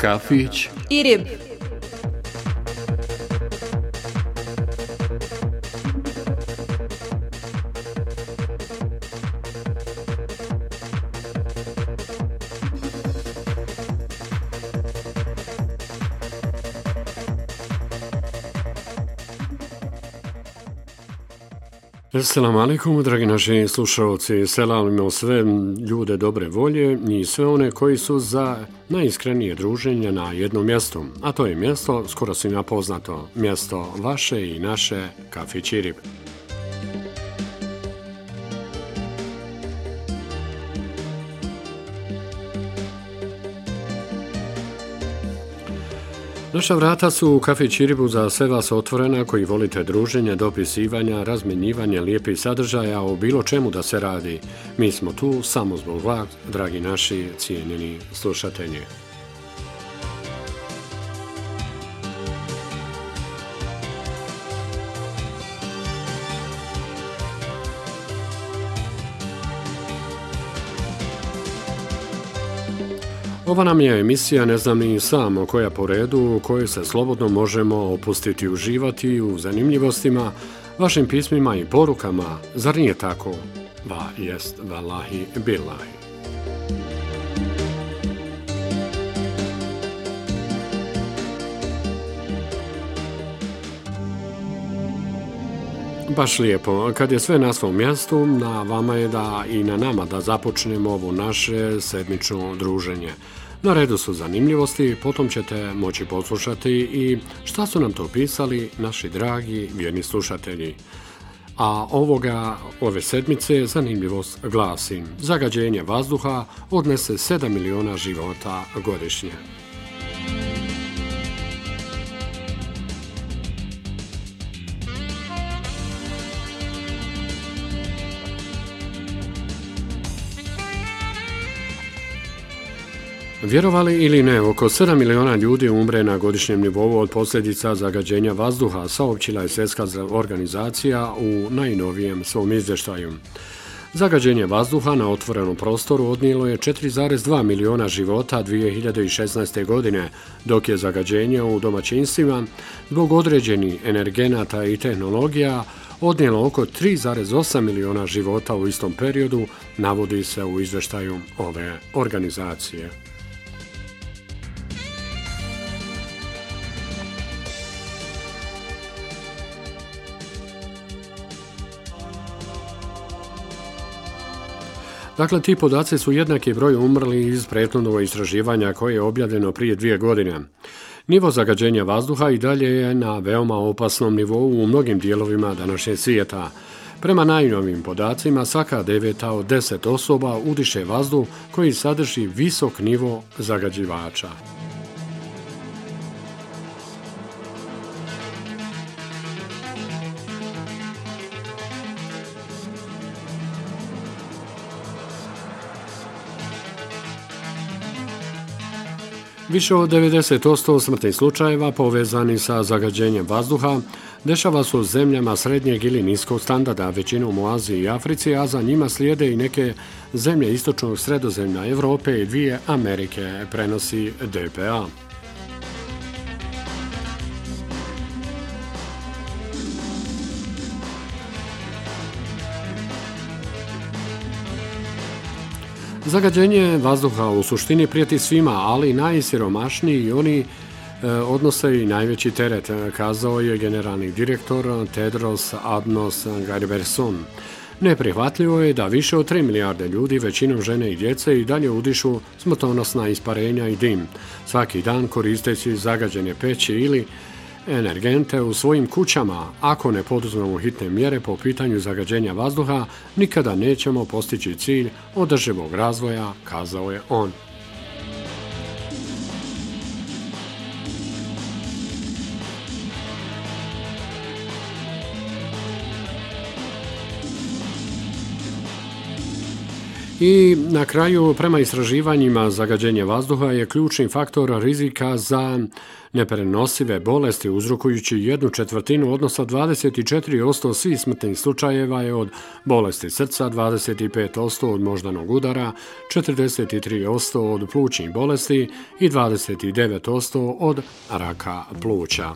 kafić i rib. Assalamu alaikum, dragi naši slušalci, selamimo sve ljude dobre volje i sve one koji su za najiskrenije druženje na jednom mjestu, a to je mjesto skoro svima poznato, mjesto vaše i naše kafić i rib. Naša vrata su u kafić i ribu za sve vas otvorena koji volite druženje, dopisivanja, razmjenjivanje lijepih sadržaja o bilo čemu da se radi. Mi smo tu samo zbog vas, dragi naši cijenjeni slušatelji. Ova nam je emisija, ne znam ni samo koja po redu, u kojoj se slobodno možemo opustiti i uživati u zanimljivostima, vašim pismima i porukama. Zar nije tako? Va jest valahi billahi. Baš lijepo. Kad je sve na svom mjestu, na vama je da i na nama da započnemo ovo naše sedmično druženje. Na redu su zanimljivosti, potom ćete moći poslušati i šta su nam to pisali naši dragi vjerni slušatelji. A ove sedmice zanimljivost glasi: zagađenje vazduha odnese 7 miliona života godišnje. Vjerovali ili ne, oko 7 miliona ljudi umre na godišnjem nivou od posljedica zagađenja vazduha, saopćila je Svjetska organizacija u najnovijem svom izvještaju. Zagađenje vazduha na otvorenom prostoru odnijelo je 4,2 miliona života 2016. godine, dok je zagađenje u domaćinstvima zbog određenih energenata i tehnologija odnijelo oko 3,8 miliona života u istom periodu, navodi se u izvještaju ove organizacije. Dakle, ti podaci su jednaki broj umrlih iz prethodnog istraživanja koje je objavljeno prije 2 godine. Nivo zagađenja vazduha i dalje je na veoma opasnom nivou u mnogim dijelovima današnjeg svijeta. Prema najnovijim podacima, svaka 9 od 10 osoba udiše vazduh koji sadrži visok nivo zagađivača. Više od 90% smrtnih slučajeva povezani sa zagađenjem vazduha dešava se u zemljama srednjeg ili niskog standarda, većinom u Aziji i Africi, a za njima slijede i neke zemlje istočnog Sredozemlja, Europe i 2 Amerike, prenosi DPA. Zagađenje vazduha u suštini prijeti svima, ali najsiromašniji i oni odnose i najveći teret, kazao je generalni direktor Tedros Adhanom Ghebreyesus. Neprihvatljivo je da više od 3 milijarde ljudi, većinom žene i djece, i dalje udišu smrtonosna isparenja i dim, svaki dan koristeći zagađene peći ili energente u svojim kućama. Ako ne poduzmemo hitne mjere po pitanju zagađenja vazduha, nikada nećemo postići cilj održivog razvoja, kazao je on. I na kraju, prema istraživanjima, zagađenje vazduha je ključni faktor rizika za neprenosive bolesti, uzrokujući 1/4, odnosno 24% svih smrtnih slučajeva je od bolesti srca, 25% od moždanog udara, 43% od plućnih bolesti i 29% od raka pluća.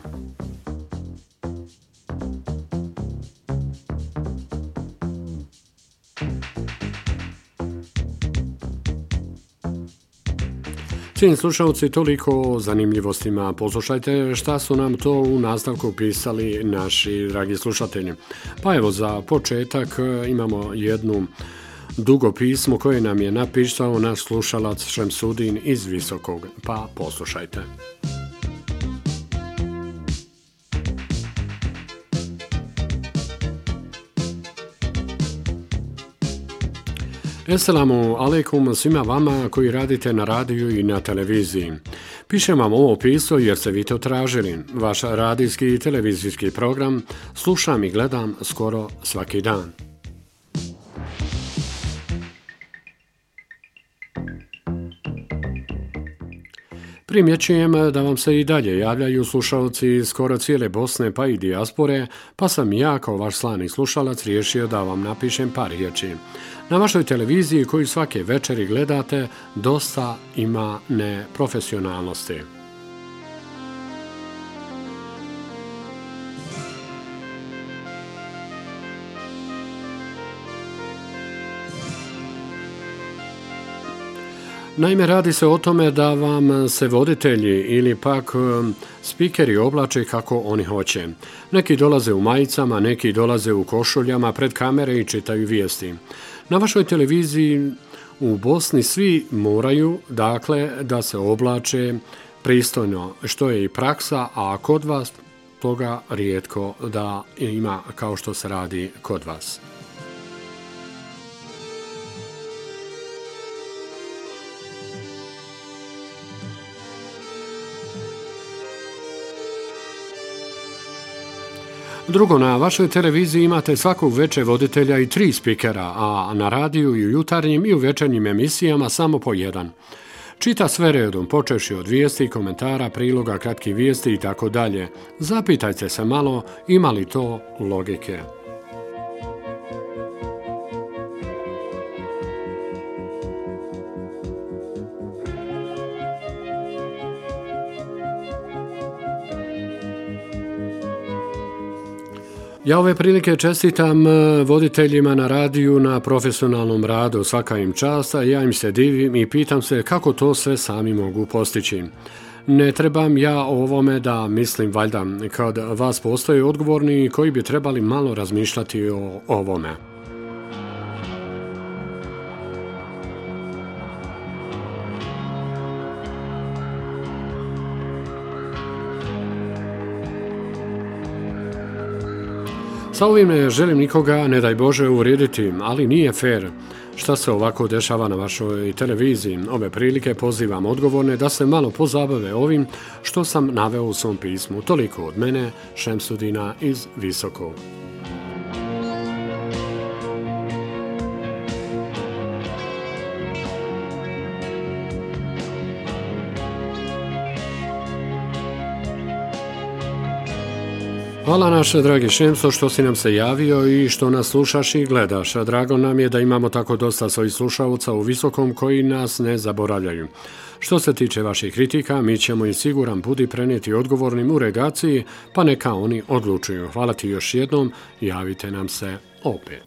Cijenjeni slušalci, toliko o zanimljivostima. Poslušajte šta su nam to u nastavku pisali naši dragi slušatelji. Pa evo, za početak imamo jednu dugo pismo koje nam je napisao naš slušalac Šemsudin iz Visokog. Pa poslušajte. Esselamu alaikum svima vama koji radite na radiju i na televiziji. Pišem vam ovo pismo jer ste vi to tražili. Vaš radijski i televizijski program slušam i gledam skoro svaki dan. Primjećujem da vam se i dalje javljaju slušalci skoro cijele Bosne pa i dijaspore, pa sam ja kao vaš slani slušalac riješio da vam napišem par riječi. Na vašoj televiziji koju svake večeri gledate dosta ima neprofesionalnosti. Naime, radi se o tome da vam se voditelji ili pak spikeri oblače kako oni hoće. Neki dolaze u majicama, neki dolaze u košuljama pred kamere i čitaju vijesti. Na vašoj televiziji u Bosni svi moraju, dakle, da se oblače pristojno, što je i praksa, a kod vas toga rijetko da ima kao što se radi kod vas. Drugo, na vašoj televiziji imate svakog večer voditelja i 3 spikera, a na radiju i u jutarnjim i u večernjim emisijama samo po jedan. Čita sve redom, počevši od vijesti, komentara, priloga, kratkih vijesti i tako dalje. Zapitajte se malo, ima li to logike. Ja ove prilike čestitam voditeljima na radiju na profesionalnom radu, svaka im čast, a ja im se divim i pitam se kako to sve sami mogu postići. Ne trebam ja o ovome da mislim, valjda, kad vas postoje odgovorni koji bi trebali malo razmišljati o ovome. Sa ovim ne želim nikoga, ne daj Bože, uvrijediti, ali nije fair šta se ovako dešava na vašoj televiziji. Ove prilike pozivam odgovorne da se malo pozabave ovim što sam naveo u svom pismu. Toliko od mene, Šemsudina iz Visokog. Hvala naše dragi Šemso što si nam se javio i što nas slušaš i gledaš. Drago nam je da imamo tako dosta svojih slušalca u Visokom koji nas ne zaboravljaju. Što se tiče vaših kritika, mi ćemo im siguran budi prenijeti odgovornim u redakciji, pa neka oni odlučuju. Hvala ti još jednom, javite nam se opet.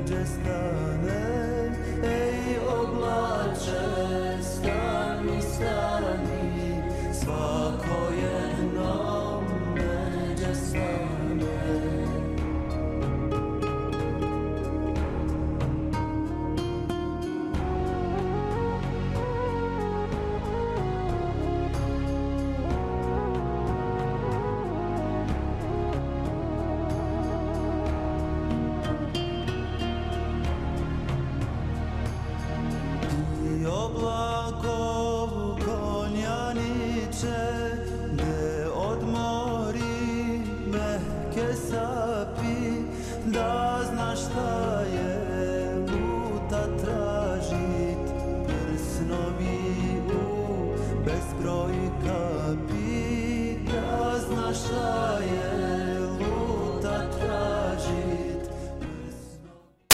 gdje stanem, ej oblače, stani, stani.